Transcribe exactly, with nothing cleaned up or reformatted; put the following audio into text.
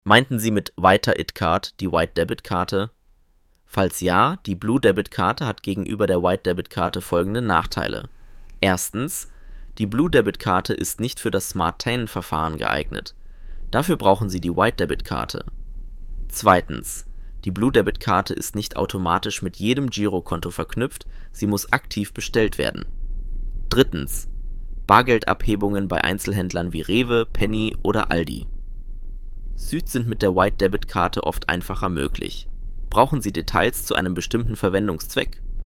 Meinten Sie mit Weiter It-Card die White Debit Karte? Falls ja, die Blue Debit Karte hat gegenüber der White Debit Karte folgende Nachteile. Erstens, die Blue Debit Karte ist nicht für das Smart-Payment-Verfahren geeignet. Dafür brauchen Sie die White Debit Karte. Zweitens, die Blue Debit Karte ist nicht automatisch mit jedem Girokonto verknüpft, sie muss aktiv bestellt werden. Drittens, Bargeldabhebungen bei Einzelhändlern wie Rewe, Penny oder Aldi. Süd sind mit der White Debit Karte oft einfacher möglich. Brauchen Sie Details zu einem bestimmten Verwendungszweck?